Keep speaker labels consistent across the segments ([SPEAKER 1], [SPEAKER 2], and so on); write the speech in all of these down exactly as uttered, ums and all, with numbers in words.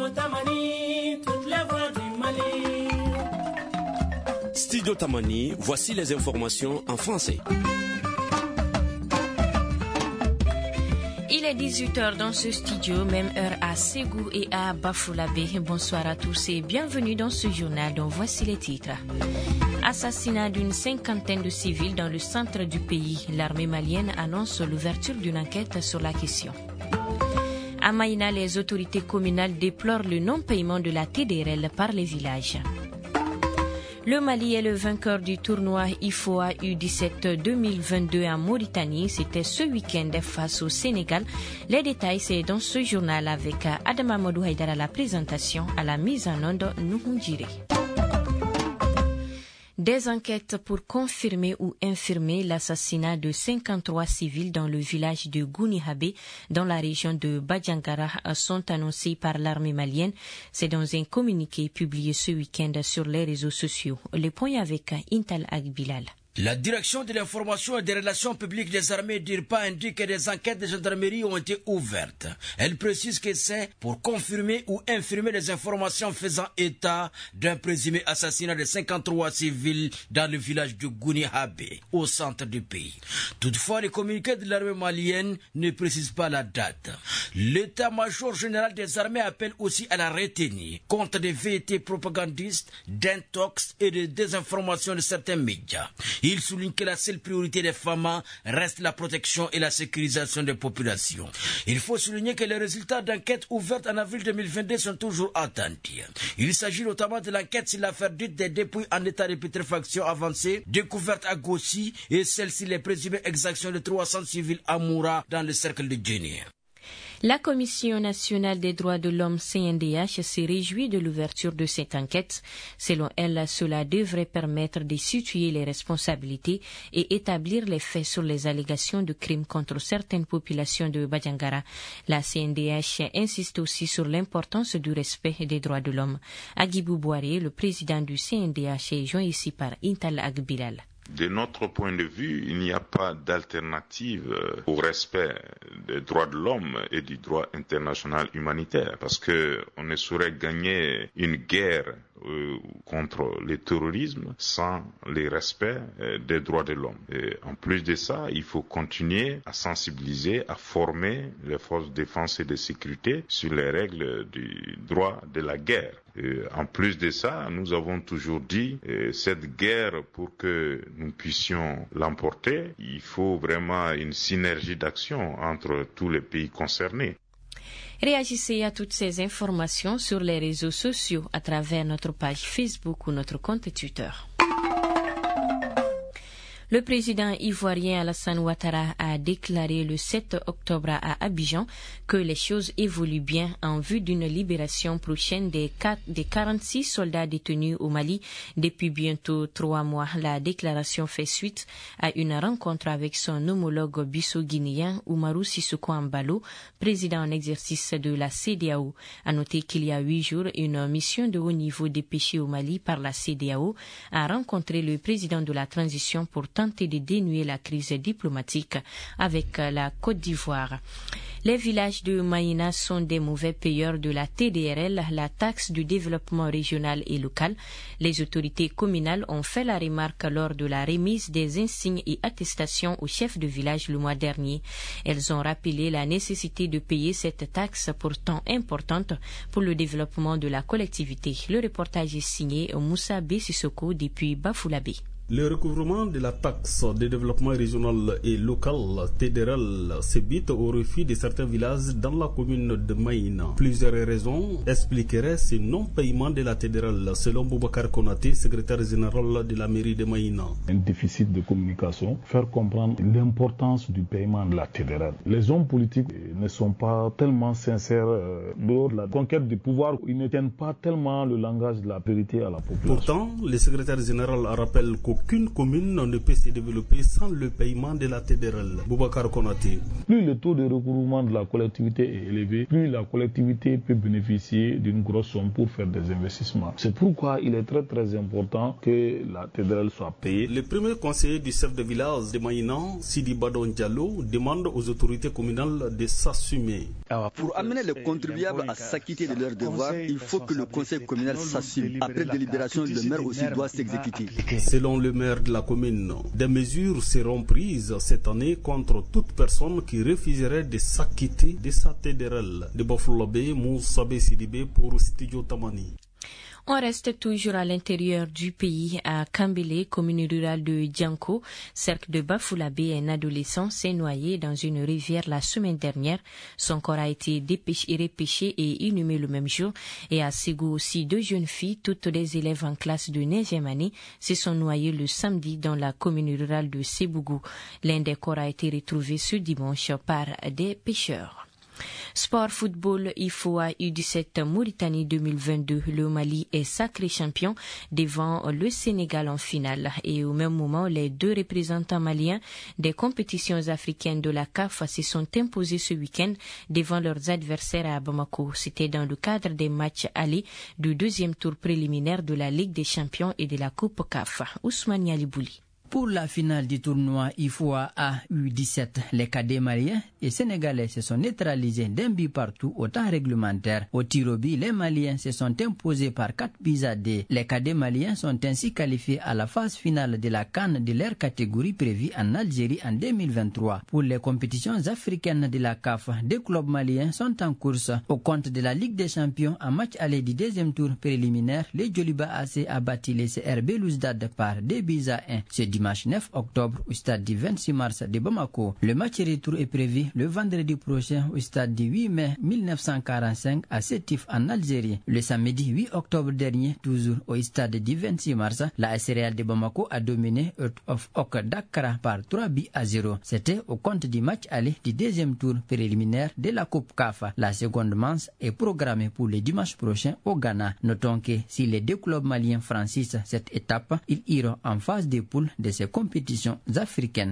[SPEAKER 1] Tamani, toutes les voix du Mali.
[SPEAKER 2] Studio Tamani, voici les informations en français.
[SPEAKER 3] Il est dix-huit heures dans ce studio, même heure à Ségou et à Bafoulavé. Bonsoir à tous et bienvenue dans ce journal dont voici les titres. Assassinat d'une cinquantaine de civils dans le centre du pays. L'armée malienne annonce l'ouverture d'une enquête sur la question. À Maïna, les autorités communales déplorent le non-paiement de la T D R L par les villages. Le Mali est le vainqueur du tournoi I F O A U dix-sept deux mille vingt-deux en Mauritanie. C'était ce week-end face au Sénégal. Les détails, c'est dans ce journal avec Adam Amadou Haïdar à la présentation, à la mise en onde, Nouhoundjiri. Des enquêtes pour confirmer ou infirmer l'assassinat de cinquante-trois civils dans le village de Gounihabé, dans la région de Badjangara, sont annoncées par l'armée malienne. C'est dans un communiqué publié ce week-end sur les réseaux sociaux. Le point avec Intal Agbilal.
[SPEAKER 4] La direction de l'information et des relations publiques des armées d'I R P A indique que des enquêtes de gendarmerie ont été ouvertes. Elle précise que c'est pour confirmer ou infirmer les informations faisant état d'un présumé assassinat de cinquante-trois civils dans le village de Gounihabé, au centre du pays. Toutefois, le communiqué de l'armée malienne ne précise pas la date. L'état-major général des armées appelle aussi à la retenue contre des vérités propagandistes, d'intox et de désinformation de certains médias. Il souligne que la seule priorité des F A M A reste la protection et la sécurisation des populations. Il faut souligner que les résultats d'enquête ouvertes en avril deux mille vingt-deux sont toujours attendus. Il s'agit notamment de l'enquête sur l'affaire dite des dépouilles en état de putréfaction avancée, découverte à Gossi, et celle-ci les présumées exactions de trois cents civils à Moura dans le cercle de Djenné.
[SPEAKER 3] La Commission nationale des droits de l'homme C N D H s'est réjouie de l'ouverture de cette enquête. Selon elle, cela devrait permettre de situer les responsabilités et établir les faits sur les allégations de crimes contre certaines populations de Badjangara. La C N D H insiste aussi sur l'importance du respect des droits de l'homme. Agibou Boiré, le président du C N D H, est joint ici par Intal Agbilal.
[SPEAKER 5] De notre point de vue, il n'y a pas d'alternative au respect des droits de l'homme et du droit international humanitaire, parce que on ne saurait gagner une guerre euh, contre le terrorisme sans le respect euh, des droits de l'homme. Et en plus de ça, il faut continuer à sensibiliser, à former les forces de défense et de sécurité sur les règles du droit de la guerre. Et en plus de ça, nous avons toujours dit euh, cette guerre, pour que nous puissions l'emporter, il faut vraiment une synergie d'action entre tous les pays concernés.
[SPEAKER 3] Réagissez à toutes ces informations sur les réseaux sociaux à travers notre page Facebook ou notre compte Twitter. Le président ivoirien Alassane Ouattara a déclaré le sept octobre à Abidjan que les choses évoluent bien en vue d'une libération prochaine des, des quarante-six soldats détenus au Mali depuis bientôt trois mois. La déclaration fait suite à une rencontre avec son homologue bisso-guinéen Oumarou Sissoko Embalo, président en exercice de la C D A O. À noter qu'il y a huit jours, une mission de haut niveau dépêchée au Mali par la C D A O a rencontré le président de la transition pour tenter de dénouer la crise diplomatique avec la Côte d'Ivoire. Les villages de Maïna sont des mauvais payeurs de la T D R L, la taxe du développement régional et local. Les autorités communales ont fait la remarque lors de la remise des insignes et attestations aux chefs de village le mois dernier. Elles ont rappelé la nécessité de payer cette taxe pourtant importante pour le développement de la collectivité. Le reportage est signé Moussa B. Sissoko depuis Bafoulavé.
[SPEAKER 6] Le recouvrement de la taxe de développement régional et local T D R L s'ébite au refus de certains villages dans la commune de Maïna. Plusieurs raisons expliqueraient ce non-paiement de la T D R L, selon Boubacar Konaté, secrétaire général de la mairie de Maïna.
[SPEAKER 7] Un déficit de communication, faire comprendre l'importance du paiement de la T D R L. Les hommes politiques ne sont pas tellement sincères euh, lors de la conquête du pouvoir, ils ne tiennent pas tellement le langage de la vérité à la population.
[SPEAKER 6] Pourtant, le secrétaire général rappelle qu'au aucune commune ne peut se développer sans le paiement de la T D R L. Boubacar Konaté.
[SPEAKER 7] Plus le taux de recouvrement de la collectivité est élevé, plus la collectivité peut bénéficier d'une grosse somme pour faire des investissements. C'est pourquoi il est très très important que la T D R L soit payée.
[SPEAKER 6] Le premier conseiller du chef de village de Maïnan, Sidi Badon Diallo, demande aux autorités communales de s'assumer.
[SPEAKER 8] Pour amener les contribuables à s'acquitter de leurs devoirs, il faut que le conseil communal s'assume. Après délibération, le maire aussi doit s'exécuter.
[SPEAKER 6] Selon le maire de la commune, des mesures seront prises cette année contre toute personne qui refuserait de s'acquitter de sa T D R L. De Bafoulobe, Moussabe Sidibé pour Studio Tamani.
[SPEAKER 3] On reste toujours à l'intérieur du pays, à Kambele, commune rurale de Djanko. Cercle de Bafoulabé, un adolescent s'est noyé dans une rivière la semaine dernière. Son corps a été dépêché, repêché et inhumé le même jour. Et à Ségou aussi, deux jeunes filles, toutes les élèves en classe de neuvième année, se sont noyées le samedi dans la commune rurale de Sébougou. L'un des corps a été retrouvé ce dimanche par des pêcheurs. Sport football I F O A U dix-sept Mauritanie deux mille vingt-deux. Le Mali est sacré champion devant le Sénégal en finale. Et au même moment, les deux représentants maliens des compétitions africaines de la C A F se sont imposés ce week-end devant leurs adversaires à Bamako. C'était dans le cadre des matchs allés du deuxième tour préliminaire de la Ligue des champions et de la Coupe C A F. Ousmane Yalibouli.
[SPEAKER 9] Pour la finale du tournoi I F O A U dix-sept, les cadets maliens et sénégalais se sont neutralisés d'un but partout au temps réglementaire. Au tir au but, les Maliens se sont imposés par quatre buts à deux. Les cadets maliens sont ainsi qualifiés à la phase finale de la CAN de leur catégorie prévue en Algérie en deux mille vingt-trois. Pour les compétitions africaines de la C A F, deux clubs maliens sont en course. Au compte de la Ligue des champions, en match aller du deuxième tour préliminaire, les Djoliba A C a battu les C R B Louzdad par deux buts à un. Ce dimanche neuf octobre au stade du vingt-six mars de Bamako. Le match retour est prévu le vendredi prochain au stade du huit mai mille neuf cent quarante-cinq à Sétif en Algérie. Le samedi huit octobre dernier, toujours au stade du vingt-six mars, la A S Real de Bamako a dominé Earth of Ok Dakar par trois buts à zéro. C'était au compte du match aller du deuxième tour préliminaire de la Coupe C A F. La seconde manche est programmée pour le dimanche prochain au Ghana. Notons que si les deux clubs maliens franchissent cette étape, ils iront en phase de poule de ces compétitions africaines.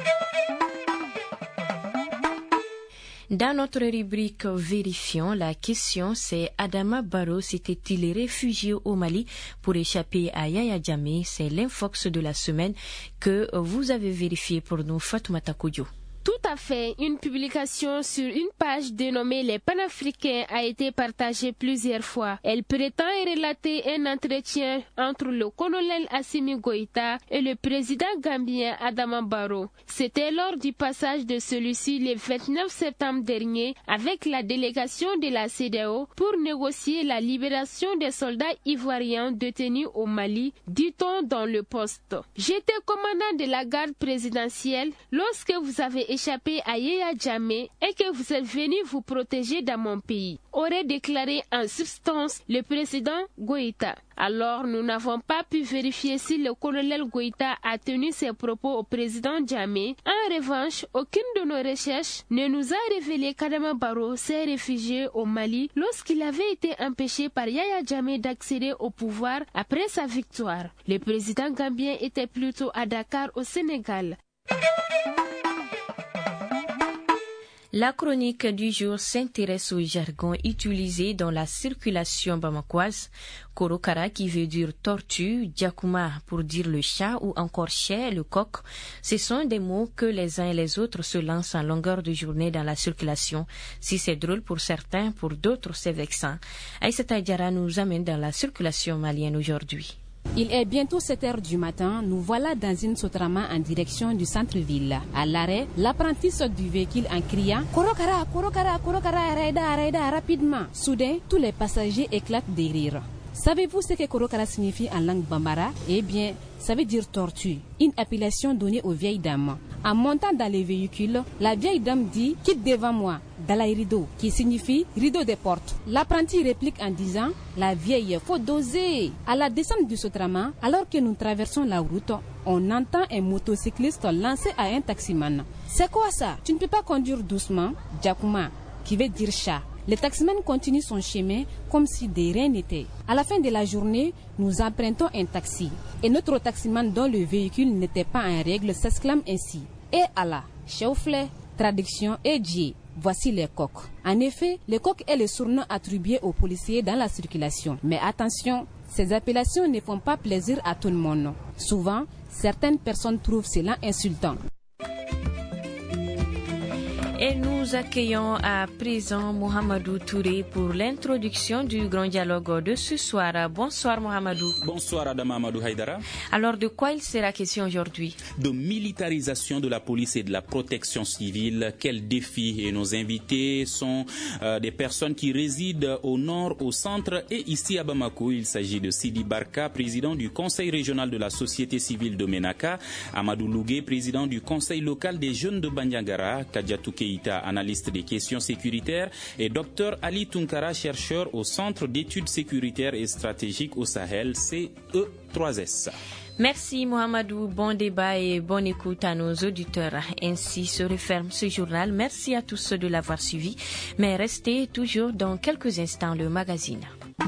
[SPEAKER 3] Dans notre rubrique Vérifions, la question c'est Adama Barrow s'était-il réfugié au Mali pour échapper à Yaya Jammeh? C'est l'infox de la semaine que vous avez vérifié pour nous, Fatoumata Kodjo.
[SPEAKER 10] Tout à fait. Une publication sur une page dénommée Les Panafricains a été partagée plusieurs fois. Elle prétend relater un entretien entre le colonel Assimi Goïta et le président gambien Adama Barrow. C'était lors du passage de celui-ci le vingt-neuf septembre dernier avec la délégation de la C E D E A O pour négocier la libération des soldats ivoiriens détenus au Mali, dit-on dans le poste. J'étais commandant de la garde présidentielle lorsque vous avez échappé à Yaya Jammeh et que vous êtes venu vous protéger dans mon pays, aurait déclaré en substance le président Goïta. Alors, nous n'avons pas pu vérifier si le colonel Goïta a tenu ses propos au président Jammeh. En revanche, aucune de nos recherches ne nous a révélé qu'Adama Barrow s'est réfugié au Mali lorsqu'il avait été empêché par Yaya Jammeh d'accéder au pouvoir après sa victoire. Le président gambien était plutôt à Dakar, au Sénégal.
[SPEAKER 3] La chronique du jour s'intéresse au jargon utilisé dans la circulation bamakoise. Korokara qui veut dire tortue, Djakouma pour dire le chat ou encore chais, le coq. Ce sont des mots que les uns et les autres se lancent en longueur de journée dans la circulation. Si c'est drôle pour certains, pour d'autres c'est vexant. Aïssata Diarra nous amène dans la circulation malienne aujourd'hui.
[SPEAKER 11] Il est bientôt sept heures du matin, nous voilà dans une Sotrama en direction du centre-ville. À l'arrêt, l'apprenti saute du véhicule en criant « Korokara, Korokara, Korokara, Raida, Raida, rapidement !» Soudain, tous les passagers éclatent de rire. Savez-vous ce que Korokara signifie en langue bambara? Eh bien, ça veut dire tortue, une appellation donnée aux vieilles dames. En montant dans les véhicules, la vieille dame dit « Quitte devant moi !» Dalai rideau, qui signifie rideau des portes. L'apprenti réplique en disant « La vieille, faut doser !» À la descente du Sotrama, alors que nous traversons la route, on entend un motocycliste lancer à un taximan. « C'est quoi ça? Tu ne peux pas conduire doucement ?» Djakouma, qui veut dire chat, Le taximan continue son chemin comme si de rien n'était. À la fin de la journée, nous empruntons un taxi. Et notre taximan dont le véhicule n'était pas en règle s'exclame ainsi. Et Allah, Chauflet, traduction et Dieu. Voici les coqs. En effet, les coqs est le surnom attribué aux policiers dans la circulation. Mais attention, ces appellations ne font pas plaisir à tout le monde. Souvent, certaines personnes trouvent cela insultant.
[SPEAKER 3] Et nous accueillons à présent Mohamedou Touré pour l'introduction du grand dialogue de ce soir. Bonsoir Mohamedou.
[SPEAKER 12] Bonsoir Adam Amadou Haïdara.
[SPEAKER 3] Alors de quoi il sera question aujourd'hui?
[SPEAKER 12] De militarisation de la police et de la protection civile. Quels défis? Et nos invités sont euh, des personnes qui résident au nord, au centre et ici à Bamako. Il s'agit de Sidi Barka, président du conseil régional de la société civile de Ménaka, Amadou Lougué, président du conseil local des jeunes de Bandiagara, Kadiatou Keïta, analyste des questions sécuritaires, et Dr Ali Tunkara, chercheur au Centre d'études sécuritaires et stratégiques au Sahel, C E trois S.
[SPEAKER 3] Merci Mohamedou, bon débat et bonne écoute à nos auditeurs. Ainsi se referme ce journal. Merci à tous de l'avoir suivi, mais restez toujours dans quelques instants le magazine.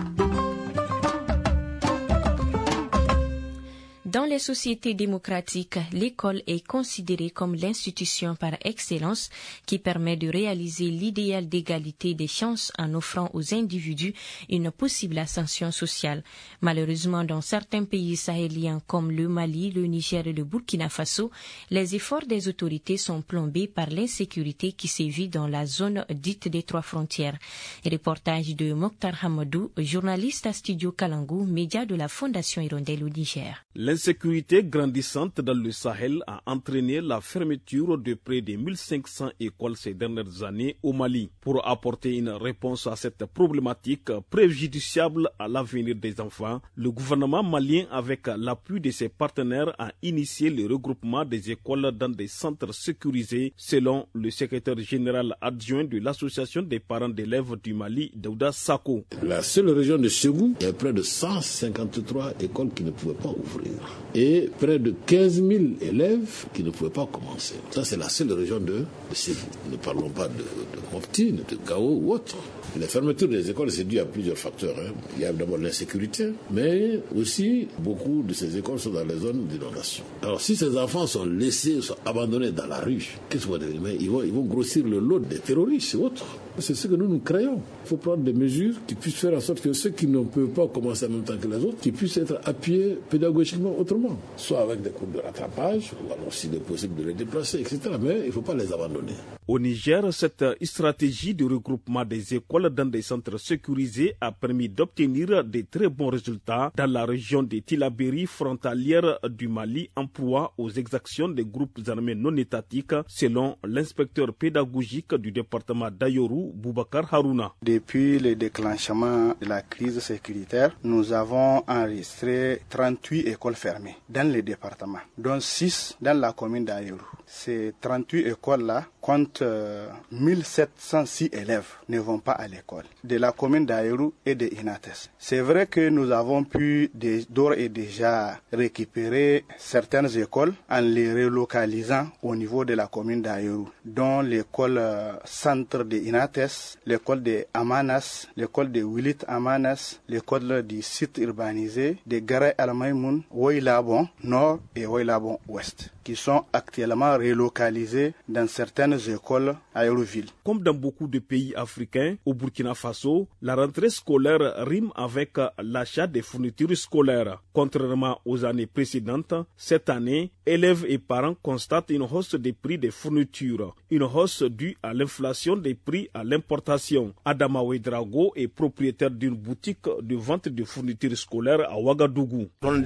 [SPEAKER 3] Dans les sociétés démocratiques, l'école est considérée comme l'institution par excellence qui permet de réaliser l'idéal d'égalité des chances en offrant aux individus une possible ascension sociale. Malheureusement, dans certains pays sahéliens comme le Mali, le Niger et le Burkina Faso, les efforts des autorités sont plombés par l'insécurité qui sévit dans la zone dite des trois frontières. Reportage de Mokhtar Hamadou, journaliste à Studio Kalangou, média de la Fondation Hirondelle au Niger.
[SPEAKER 6] L'insécurité grandissante dans le Sahel a entraîné la fermeture de près de mille cinq cents écoles ces dernières années au Mali. Pour apporter une réponse à cette problématique préjudiciable à l'avenir des enfants, le gouvernement malien, avec l'appui de ses partenaires, a initié le regroupement des écoles dans des centres sécurisés, selon le secrétaire général adjoint de l'association des parents d'élèves du Mali, Daouda Sako.
[SPEAKER 13] La seule région de Ségou, il y a près de cent cinquante-trois écoles qui ne pouvaient pas ouvrir. Et près de quinze mille élèves qui ne pouvaient pas commencer. Ça, c'est la seule région de, de Ségou. Ne parlons pas de, de Mopti, de Gao ou autre. La fermeture des écoles, c'est dû à plusieurs facteurs. Hein. Il y a d'abord l'insécurité, mais aussi beaucoup de ces écoles sont dans les zones d'inondation. Alors, si ces enfants sont laissés, sont abandonnés dans la rue, qu'est-ce qu'on va devenir? Ils vont, ils vont grossir le lot des terroristes et autres. C'est ce que nous nous créons. Il faut prendre des mesures qui puissent faire en sorte que ceux qui ne peuvent pas commencer en même temps que les autres, qui puissent être appuyés pédagogiquement autrement, soit avec des cours de rattrapage, ou alors s'il est possible de les déplacer, et cetera. Mais il ne faut pas les abandonner.
[SPEAKER 6] Au Niger, cette stratégie de regroupement des écoles dans des centres sécurisés a permis d'obtenir de très bons résultats dans la région de Tillabéri, frontalière du Mali, en proie aux exactions des groupes armés non étatiques, selon l'inspecteur pédagogique du département d'Ayoru, Boubacar Harouna.
[SPEAKER 14] Depuis le déclenchement de la crise sécuritaire, nous avons enregistré trente-huit écoles fermées dans le département, dont six dans la commune d'Ayoru. Ces trente-huit écoles-là comptent euh, mille sept cent six élèves ne vont pas à l'école, de la commune d'Ayoru et de Inates. C'est vrai que nous avons pu d'ores et déjà récupérer certaines écoles en les relocalisant au niveau de la commune d'Ayoru, dont l'école euh, centre de Inates, l'école de Amanas, l'école de Wilit Amanas, l'école du site urbanisé de Garay Al-Maïmoun, Ouaïlabon Nord et Ouaïlabon Ouest, qui sont actuellement relocalisés dans certaines écoles à Aéroville.
[SPEAKER 6] Comme dans beaucoup de pays africains, au Burkina Faso, la rentrée scolaire rime avec l'achat des fournitures scolaires. Contrairement aux années précédentes, cette année, élèves et parents constatent une hausse des prix des fournitures, une hausse due à l'inflation des prix à l'importation. Adama Ouedrago est propriétaire d'une boutique de vente de fournitures scolaires à Ouagadougou.
[SPEAKER 15] Nous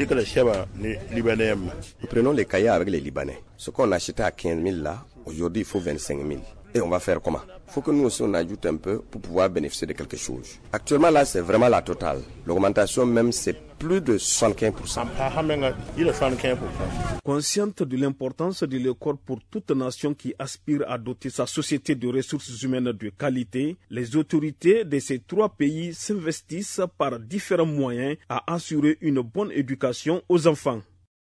[SPEAKER 15] prenons les cahiers avec les Libanais. Ce qu'on achetait à quinze mille là, aujourd'hui il faut vingt-cinq mille. Et on va faire comment? Il faut que nous aussi on ajoute un peu pour pouvoir bénéficier de quelque chose. Actuellement là c'est vraiment la totale. L'augmentation même c'est plus de soixante-quinze pour cent.
[SPEAKER 6] Consciente de l'importance de l'école pour toute nation qui aspire à doter sa société de ressources humaines de qualité, les autorités de ces trois pays s'investissent par différents moyens à assurer une bonne éducation aux enfants.